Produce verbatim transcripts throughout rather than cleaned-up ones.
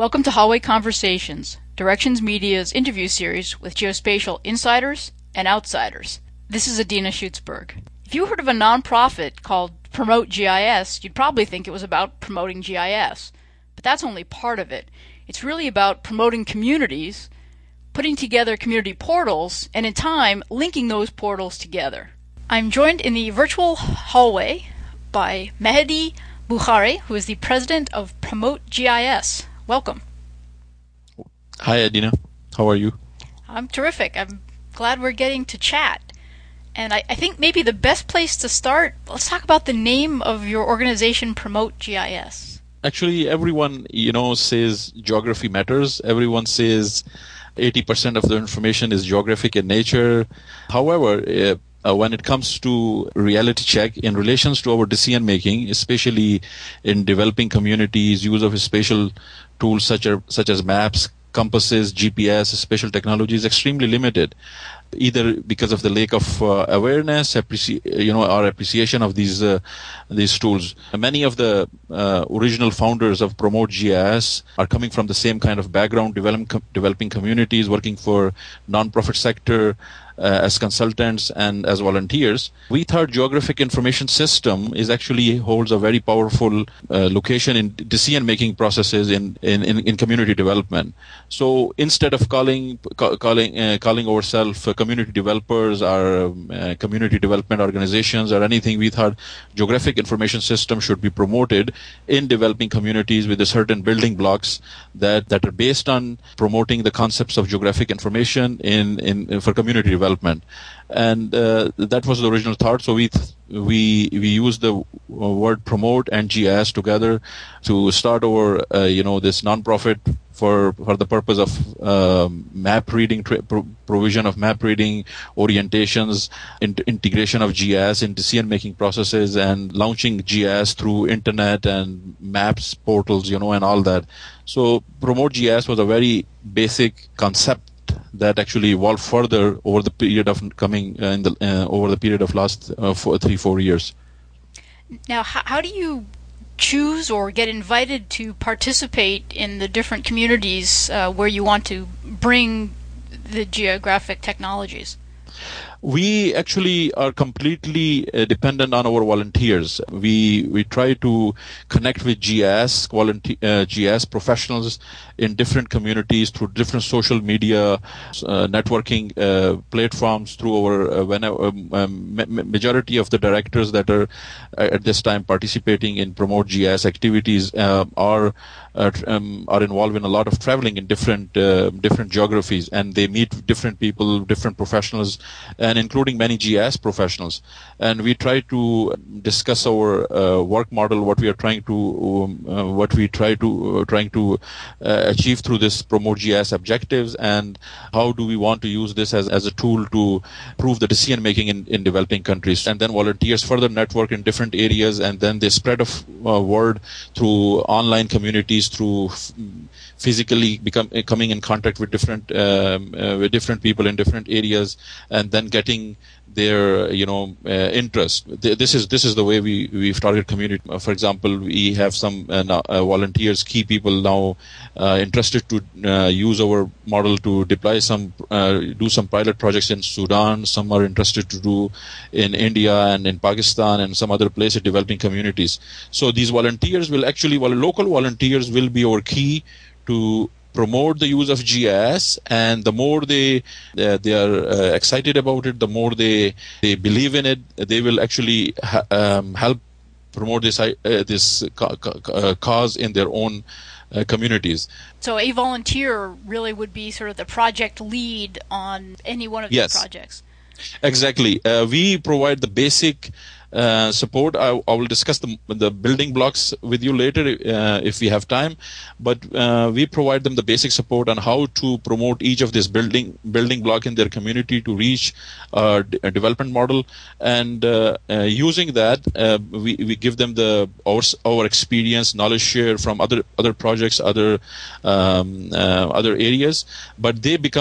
Welcome to Hallway Conversations, Directions Media's interview series with geospatial insiders and outsiders. This is Adina Schutzberg. If you heard of a nonprofit called Promote G I S, you'd probably think it was about promoting G I S. But that's only part of it. It's really about promoting communities, putting together community portals, and in time, linking those portals together. I'm joined in the virtual hallway by Mehdi Bukhari, who is the president of Promote G I S. Welcome. Hi, Adina. How are you? I'm terrific. I'm glad we're getting to chat. And I, I think maybe the best place to start, let's talk about the name of your organization, Promote G I S. Actually, everyone, you know, says geography matters. Everyone says eighty percent of the information is geographic in nature. However, uh, uh, when it comes to reality check in relations to our decision making, especially in developing communities, use of spatial tools such as, such as maps, compasses, G P S, spatial technology is extremely limited, either because of the lack of uh, awareness, appreci- you know, or appreciation of these uh, these tools. Many of the uh, original founders of Promote G I S are coming from the same kind of background, develop, com- developing communities, working for non-profit sector uh, as consultants and as volunteers. We thought geographic information system is actually holds a very powerful uh, location in decision-making processes in, in, in, in community development. So instead of calling ca- calling uh, calling ourselves uh, community developers or um, uh, community development organizations or anything, we thought geographic information system should be promoted in developing communities with a certain building blocks that, that are based on promoting the concepts of geographic information in, in for community development. And uh, that was the original thought. So we th- we we used the word promote and G I S together to start our uh, you know this nonprofit for for the purpose of um, map reading, tra- pro- provision of map reading, orientations, in- integration of G I S in decision making processes, and launching G I S through internet and maps portals, you know, and all that. So Promote G I S was a very basic concept that actually evolved further over the period of coming uh, in the uh, over the period of last uh, four, three four years. Now, how, how do you choose or get invited to participate in the different communities uh, where you want to bring the geographic technologies? We actually are completely uh, dependent on our volunteers. We we try to connect with G I S volunteer uh, G I S professionals in different communities through different social media, uh, networking uh, platforms. Through our uh, whenever, um, um, ma- majority of the directors that are uh, at this time participating in Promote G I S activities uh, are uh, um, are involved in a lot of traveling in different uh, different geographies, and they meet different people, different professionals, and including many G I S professionals. And we try to discuss our uh, work model, what we are trying to, um, uh, what we try to uh, trying to uh, achieve through this Promote G I S objectives, and how do we want to use this as, as a tool to improve the decision making in, in developing countries. And then volunteers further network in different areas, and then they spread of uh, word through online communities, through f- physically become uh, coming in contact with different um, uh, with different people in different areas, and then getting their you know uh, interest. This is this is the way we we've targeted community. Uh, for example, we have some uh, now, uh, volunteers, key people now uh, interested to uh, use our model to deploy some uh, do some pilot projects in Sudan. Some are interested to do in India and in Pakistan and some other places, developing communities. So these volunteers will actually, well, local volunteers will be our key to promote the use of G I S, and the more they uh, they are uh, excited about it, the more they they believe in it, they will actually ha- um, help promote this uh, this ca- ca- cause in their own uh, communities. So a volunteer really would be sort of the project lead on any one of these Yes. projects. Exactly. Uh, we provide the basic uh, support. I, I will discuss the, the building blocks with you later uh, if we have time. But uh, we provide them the basic support on how to promote each of this building building block in their community to reach uh, d- a development model. And uh, uh, using that, uh, we, we give them the our, our experience, knowledge share from other other projects, other um, uh, other areas. But they become the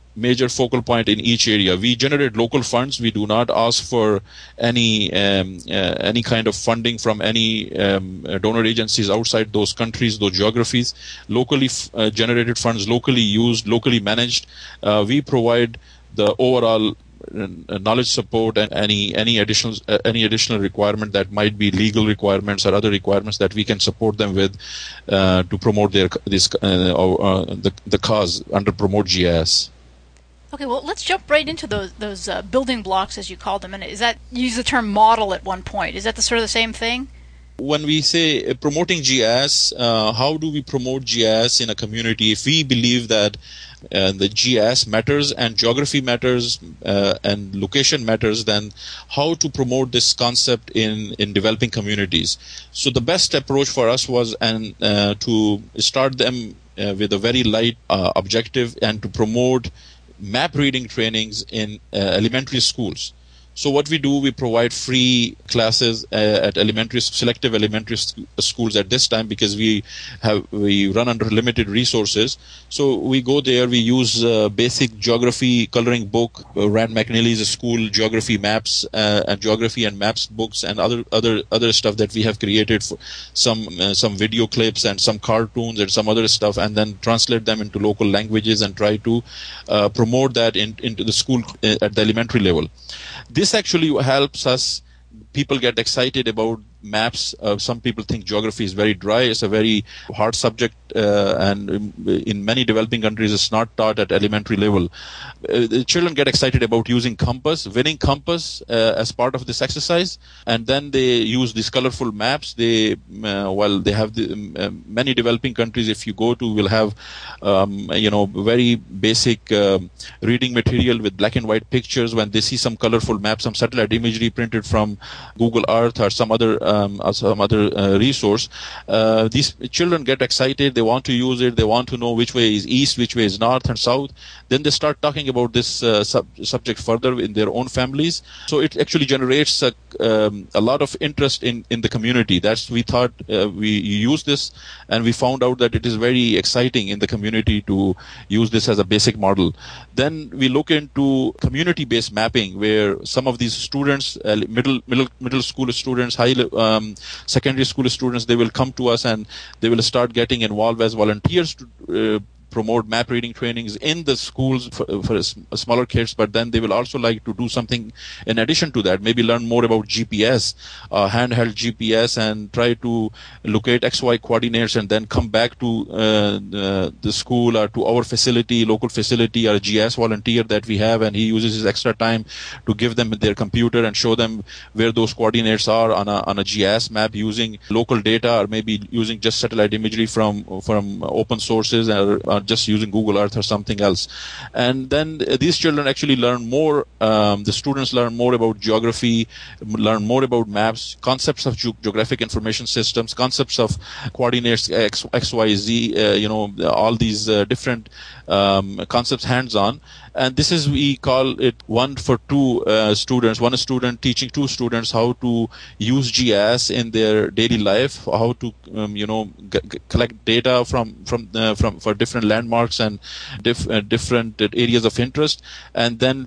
major focal point in each area. We generate local funds. We do not ask for any um, uh, any kind of funding from any um, donor agencies outside those countries, those geographies. Locally f- uh, generated funds, locally used, locally managed. Uh, we provide the overall knowledge support and any any additional uh, any additional requirement that might be legal requirements or other requirements that we can support them with uh, to promote their this uh, uh, the the cause under Promote G I S. Okay, well, let's jump right into those those uh, building blocks, as you call them. And is that, you use the term model at one point? Is that the sort of the same thing? When we say uh, promoting G I S, uh, how do we promote G I S in a community? If we believe that uh, the G I S matters and geography matters uh, and location matters, then how to promote this concept in, in developing communities? So the best approach for us was and uh, to start them uh, with a very light uh, objective and to promote map reading trainings in uh, elementary schools. So what we do, we provide free classes uh, at elementary, selective elementary st- schools at this time because we have we run under limited resources. So we go there, we use uh, basic geography coloring book, uh, Rand McNally's school geography maps uh, and geography and maps books and other other other stuff that we have created, for some uh, some video clips and some cartoons and some other stuff, and then translate them into local languages and try to uh, promote that in, into the school uh, at the elementary level. This actually helps us. People get excited about maps. Uh, some people think geography is very dry. It's a very hard subject, uh, and in many developing countries, it's not taught at elementary level. Uh, the children get excited about using compass, winning compass uh, as part of this exercise, and then they use these colorful maps. They, uh, well, they have the, um, many developing countries. If you go to, will have, um, you know, very basic uh, reading material with black and white pictures. When they see some colorful map, some satellite imagery printed from Google Earth or some other um, or some other uh, resource, uh, these children get excited. They want to use it. They want to know which way is east, which way is north and south. Then they start talking about this uh, sub- subject further in their own families. So it actually generates a, um, a lot of interest in, in the community. That's we thought uh, we use this, and we found out that it is very exciting in the community to use this as a basic model. Then we look into community-based mapping, where some of these students, uh, middle middle middle school students, high um, secondary school students, they will come to us and they will start getting involved as volunteers to uh, promote map reading trainings in the schools for, for smaller kids, but then they will also like to do something in addition to that, maybe learn more about G P S, uh, handheld G P S, and try to locate X Y coordinates and then come back to uh, the, the school or to our facility, local facility, or a G I S volunteer that we have, and he uses his extra time to give them their computer and show them where those coordinates are on a, on a G I S map using local data, or maybe using just satellite imagery from, from open sources, or, or just using Google Earth or something else. And then uh, these children actually learn more, um, the students learn more about geography, learn more about maps, concepts of ge- geographic information systems, concepts of coordinates X, X Y, Z, uh, you know, all these uh, different um, concepts hands-on. And this is, we call it one for two uh, students, one student teaching two students how to use G I S in their daily life, how to, um, you know, g- g- collect data from, from, uh, from, for different landmarks and diff- uh, different areas of interest, and then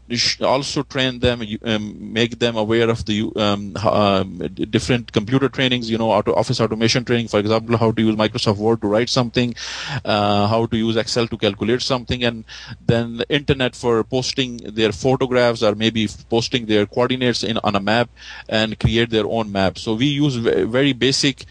also train them, um, make them aware of the um, um, different computer trainings, you know, auto, office automation training, for example, how to use Microsoft Word to write something, uh, how to use Excel to calculate something, and then the internet for posting their photographs or maybe posting their coordinates in on a map and create their own map. So we use very basic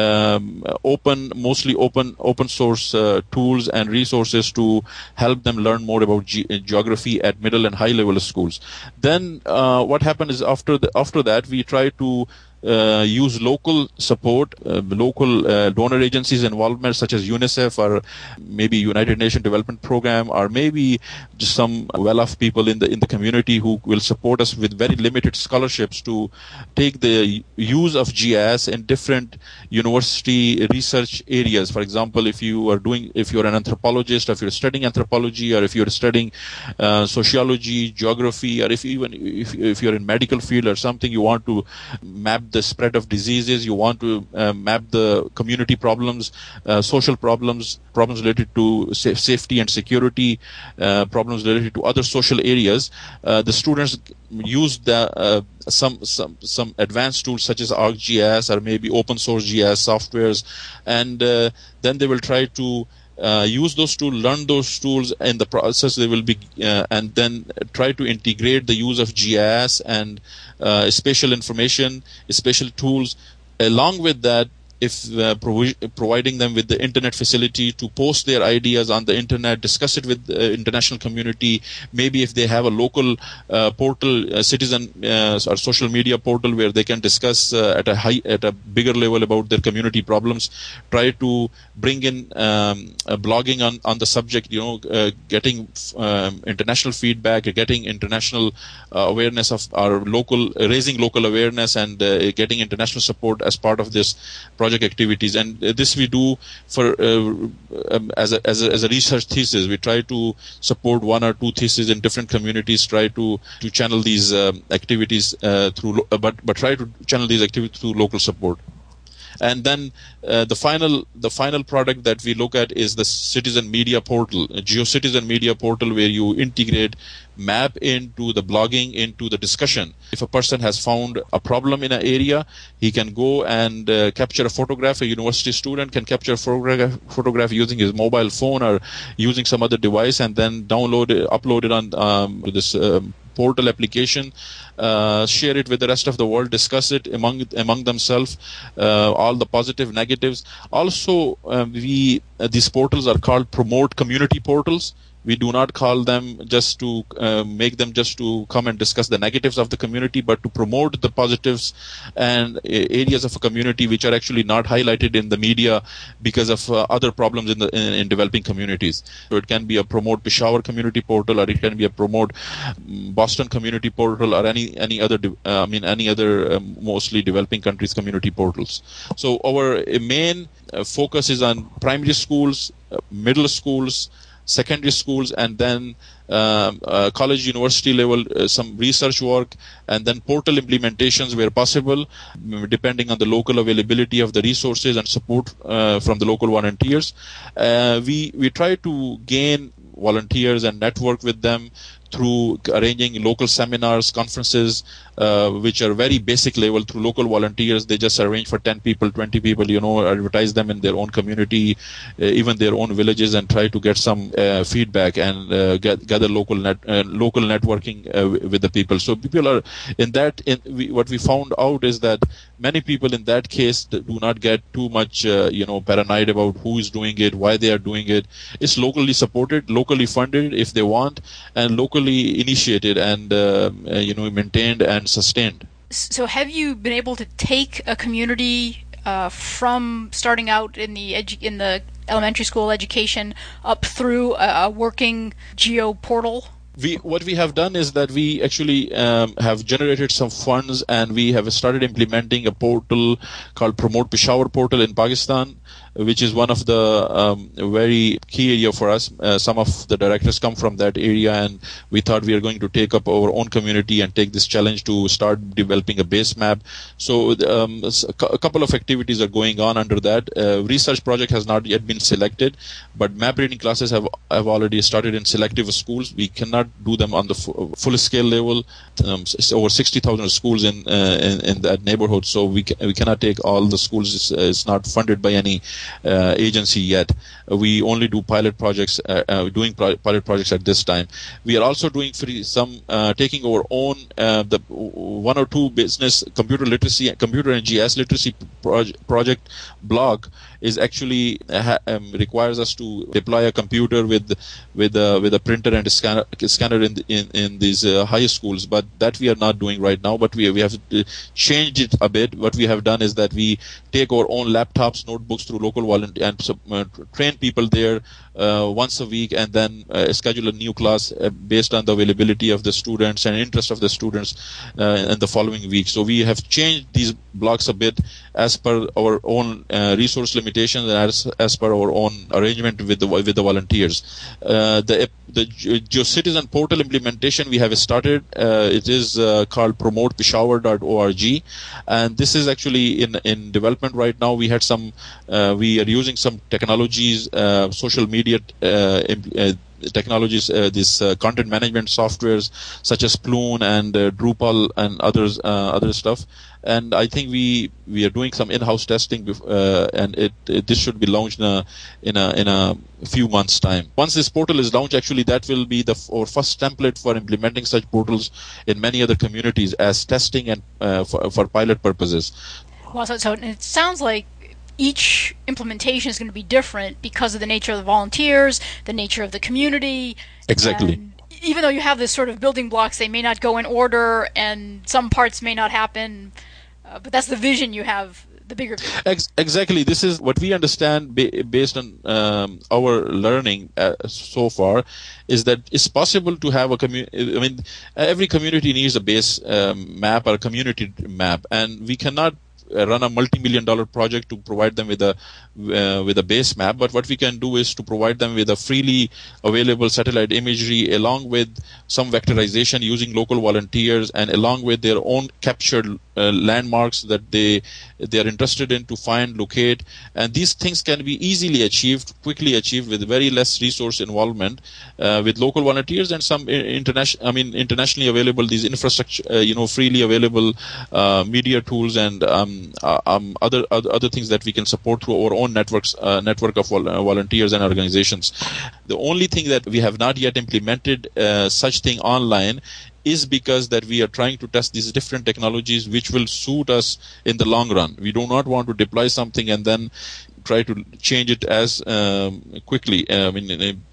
Um, open, mostly open, open source uh, tools and resources to help them learn more about ge- geography at middle and high level schools. Then uh, what happened is after the, after that we try to Uh, use local support, uh, local uh, donor agencies involvement, such as UNICEF or maybe United Nations Development Program, or maybe just some well-off people in the in the community who will support us with very limited scholarships to take the use of G I S in different university research areas. For example, if you are doing, if you're an anthropologist, or if you're studying anthropology, or if you're studying uh, sociology, geography, or if even if if you're in medical field or something, you want to map the spread of diseases. You want to uh, map the community problems, uh, social problems, problems related to sa- safety and security, uh, problems related to other social areas. Uh, the students use the uh, some some some advanced tools such as ArcGIS or maybe open source G I S softwares, and uh, then they will try to Uh, use those tools, learn those tools. In the process, they will be, uh, and then try to integrate the use of G I S and uh, spatial information, spatial tools. Along with that, if uh, provi- providing them with the internet facility to post their ideas on the internet, discuss it with the international community. Maybe if they have a local uh, portal, uh, citizen uh, or social media portal where they can discuss uh, at a high, at a bigger level about their community problems. Try to bring in um, uh, blogging on, on the subject. You know, uh, getting um, international feedback, getting international uh, awareness of our local, uh, raising local awareness, and uh, getting international support as part of this project activities. And this we do for uh, um, as a as a as a research thesis. We try to support one or two theses in different communities. Try to to channel these um, activities uh, through, uh, but but try to channel these activities through local support. And then uh, the final the final product that we look at is the Citizen Media Portal, a GeoCitizen Media Portal, where you integrate map into the blogging, into the discussion. If a person has found a problem in an area, he can go and uh, capture a photograph. A university student can capture a photograph, photograph using his mobile phone or using some other device, and then download it, upload it on um, this um, portal application, uh, share it with the rest of the world, discuss it among among themselves, uh, all the positive, negatives. Also, uh, we uh, these portals are called promote community portals. We do not call them just to uh, make them just to come and discuss the negatives of the community, but to promote the positives and uh, areas of a community which are actually not highlighted in the media because of uh, other problems in the in, in developing communities. So it can be a promote Peshawar community portal, or it can be a promote Boston community portal, or any any other uh, I mean any other um, mostly developing countries community portals. So our main uh, focus is on primary schools, uh, middle schools, secondary schools, and then um, uh, college, university level, uh, some research work, and then portal implementations where possible, depending on the local availability of the resources and support uh, from the local volunteers. Uh, we we try to gain volunteers and network with them through arranging local seminars, conferences, uh, which are very basic level through local volunteers. They just arrange for ten people, twenty people, you know, advertise them in their own community, uh, even their own villages, and try to get some uh, feedback and uh, get, gather local net, uh, local networking uh, with the people. So people are in that. In, we, what we found out is that many people in that case do not get too much, uh, you know, paranoid about who is doing it, why they are doing it. It's locally supported, locally funded if they want, and locally initiated and uh, uh, you know maintained and sustained. So have you been able to take a community uh, from starting out in the edu- in the elementary school education up through a, a working geo portal? We what we have done is that we actually um, have generated some funds, and we have started implementing a portal called Promote Peshawar portal in Pakistan, which is one of the um, very key area for us. Uh, some of the directors come from that area, and we thought we are going to take up our own community and take this challenge to start developing a base map. So um, a couple of activities are going on under that. Uh, research project has not yet been selected, but map reading classes have have already started in selective schools. We cannot do them on the f- full scale level. Um, it's over sixty thousand schools in, uh, in in that neighborhood, so we ca- we cannot take all the schools. It's, uh, it's not funded by any Uh, agency yet. Uh, we only do pilot projects, uh, uh, doing pro- pilot projects at this time. We are also doing free, some uh, taking our own uh, the one or two business computer literacy, computer and G I S literacy proj- project blog is actually uh, ha- um, requires us to deploy a computer with with uh, with a printer and a scanner, scanner in the, in in these uh, high schools. But that we are not doing right now. But we we have changed it a bit. What we have done is that we take our own laptops, notebooks through local local volunteer and uh, train people there uh, once a week, and then uh, schedule a new class uh, based on the availability of the students and interest of the students uh, in the following week. So we have changed these blocks a bit as per our own uh, resource limitations and as, as per our own arrangement with the with the volunteers. Uh, the the GeoCitizen portal implementation we have started. Uh, it is uh, called promote peshawar dot org, and this is actually in in development right now. We had some. Uh, we are using some technologies, uh, social media uh, imp- uh, technologies, uh, these uh, content management softwares such as Plume and uh, Drupal and others, uh, other stuff. And I think we we are doing some in-house testing, uh, and it, it this should be launched in a in a in a few months' time. Once this portal is launched, actually that will be the our first template for implementing such portals in many other communities as testing and uh, for, for pilot purposes. Well, so, so it sounds like each implementation is going to be different because of the nature of the volunteers, the nature of the community. Exactly. And even though you have this sort of building blocks, they may not go in order, and some parts may not happen. Uh, but that's the vision you have, the bigger vision. Ex- exactly. This is what we understand ba- based on um, our learning uh, so far, is that it's possible to have a community. I mean, every community needs a base um, map or a community map, and we cannot run a multi-million dollar project to provide them with a uh, with a base map. But what we can do is to provide them with a freely available satellite imagery along with some vectorization using local volunteers and along with their own captured uh, landmarks that they they are interested in to find, locate, and these things can be easily achieved, quickly achieved with very less resource involvement uh, with local volunteers and some international, I mean internationally available these infrastructure, uh, you know, freely available uh, media tools and um, Uh, um, other, other other things that we can support through our own networks, uh, network of vol- uh, volunteers and organizations. The only thing that we have not yet implemented uh, such thing online is because that we are trying to test these different technologies which will suit us in the long run. We do not want to deploy something and then try to change it as um, quickly. I mean,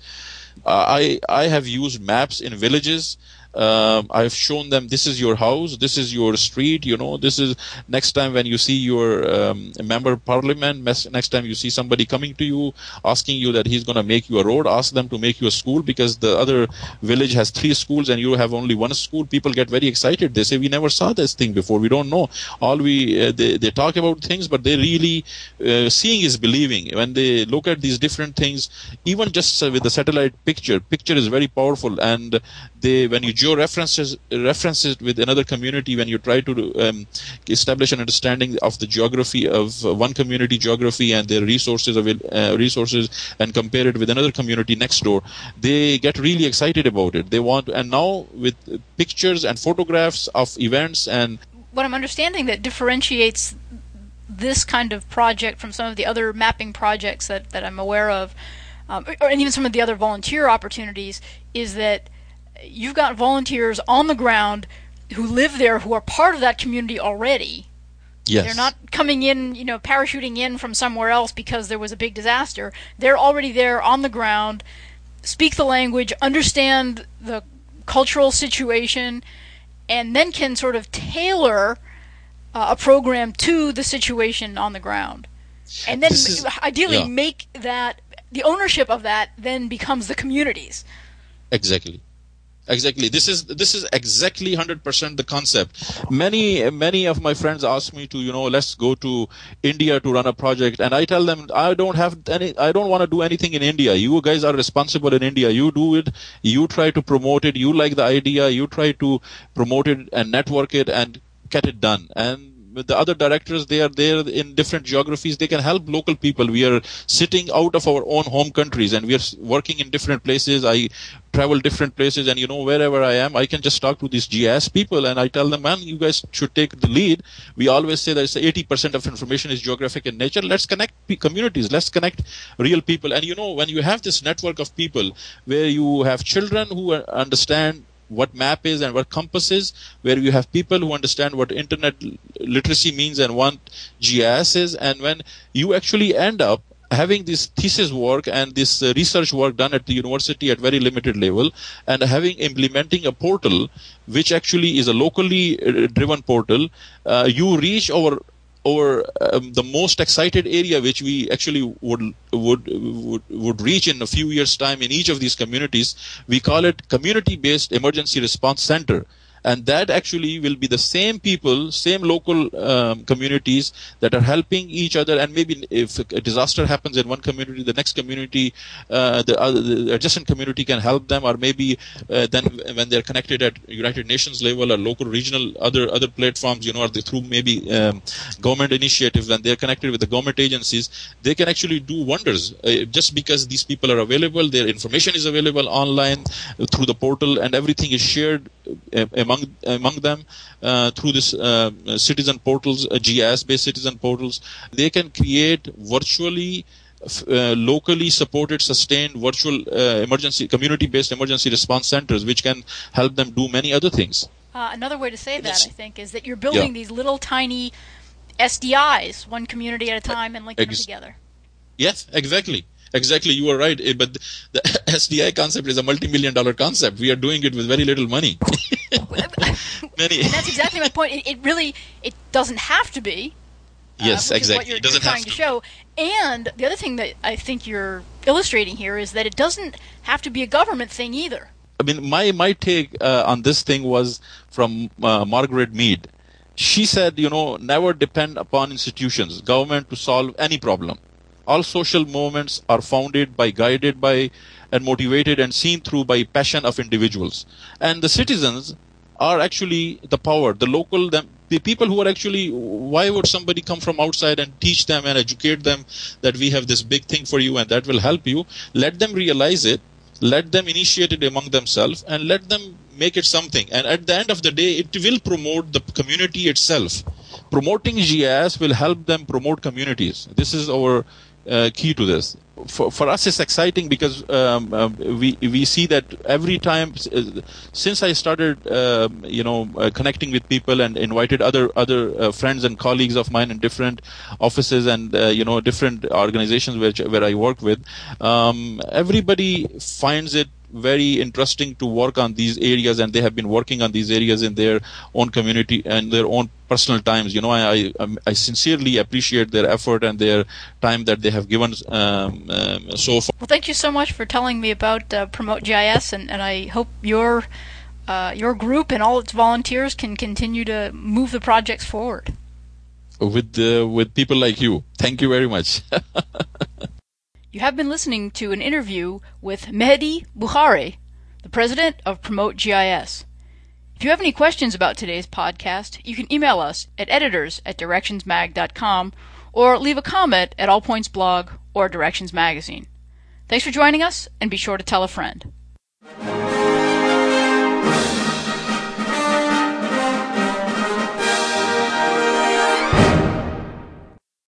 I I have used maps in villages. Um, I've shown them this is your house, this is your street, you know, this is next time when you see your um, member of parliament, next time you see somebody coming to you asking you that he's going to make you a road, ask them to make you a school because the other village has three schools and you have only one school. People get very excited. They say, we never saw this thing before. We don't know. All we, uh, they, they talk about things, but they really, uh, seeing is believing. When they look at these different things, even just uh, with the satellite picture, picture is very powerful, and they, when you geo-references references with another community, when you try to um, establish an understanding of the geography of uh, one community geography and their resources uh, resources and compare it with another community next door, they get really excited about it. They want, and now with pictures and photographs of events and what I'm understanding that differentiates this kind of project from some of the other mapping projects that, that I'm aware of, um, or, and even some of the other volunteer opportunities, is that you've got volunteers on the ground who live there, who are part of that community already. Yes. They're not coming in, you know, parachuting in from somewhere else because there was a big disaster. They're already there on the ground, speak the language, understand the cultural situation, and then can sort of tailor uh, a program to the situation on the ground. And then is, ideally yeah. make that, the ownership of that then becomes the community's. Exactly. Exactly. This is this is exactly one hundred percent the concept. Many many of my friends ask me to, you know, let's go to India to run a project, and I tell them I don't have any. I don't want to do anything in India. You guys are responsible in India. You do it. You try to promote it. You like the idea. You try to promote it and network it and get it done. And with the other directors, they are there in different geographies. They can help local people. We are sitting out of our own home countries and we are working in different places. I travel different places, and you know, wherever I am, I can just talk to these G I S people and I tell them, man, you guys should take the lead. We always say that eighty percent of information is geographic in nature. Let's connect communities. Let's connect real people. And you know, when you have this network of people where you have children who understand what map is and what compass is, where you have people who understand what internet literacy means and what G I S is, and when you actually end up having this thesis work and this uh, research work done at the university at very limited level, and having implementing a portal which actually is a locally uh, driven portal, uh, you reach our or um, the most excited area which we actually would, would would would reach in a few years' time in each of these communities, we call it community-based emergency response center. And that actually will be the same people, same local um, communities that are helping each other. And maybe if a disaster happens in one community, the next community, uh, the, other, the adjacent community can help them. Or maybe uh, then when they're connected at United Nations level or local, regional, other other platforms, you know, or they, through maybe um, government initiatives, when they're connected with the government agencies, they can actually do wonders. Uh, just because these people are available, their information is available online uh, through the portal, and everything is shared uh, among among them uh, through this uh, citizen portals, uh, G I S-based citizen portals. They can create virtually, uh, locally supported, sustained virtual uh, emergency, community-based emergency response centers, which can help them do many other things. Uh, another way to say that, I think, is that you're building yeah. these little tiny S D Is, one community at a time, and linking Ex- them together. Yes, exactly. Exactly, you are right. But the S D I concept is a multi-million dollar concept. We are doing it with very little money. Many. And that's exactly my point. It, it really, it doesn't have to be. Uh, yes, which exactly. Is what you're, it doesn't you're trying have to. to show. And the other thing that I think you're illustrating here is that it doesn't have to be a government thing either. I mean, my my take uh, on this thing was from uh, Margaret Mead. She said, you know, never depend upon institutions, government to solve any problem. All social movements are founded by, guided by, and motivated and seen through by passion of individuals. And the citizens are actually the power, the local, the, the people who are actually, why would somebody come from outside and teach them and educate them that we have this big thing for you and that will help you? Let them realize it, let them initiate it among themselves, and let them make it something. And at the end of the day, it will promote the community itself. Promoting G I S will help them promote communities. This is our Uh, key to this. For, for us, it's exciting because um, uh, we we see that every time uh, since I started, uh, you know, uh, connecting with people and invited other other uh, friends and colleagues of mine in different offices and uh, you know different organizations where where I work with, um, everybody finds it very interesting to work on these areas, and they have been working on these areas in their own community and their own personal times. You know, I I, I sincerely appreciate their effort and their time that they have given um, um, so far. Well, thank you so much for telling me about uh, Promote G I S, and, and I hope your uh, your group and all its volunteers can continue to move the projects forward. With uh, with people like you, thank you very much. You have been listening to an interview with Mehdi Bukhari, the president of Promote G I S. If you have any questions about today's podcast, you can email us at editors at directions mag dot com or leave a comment at All Points Blog or Directions Magazine. Thanks for joining us, and be sure to tell a friend.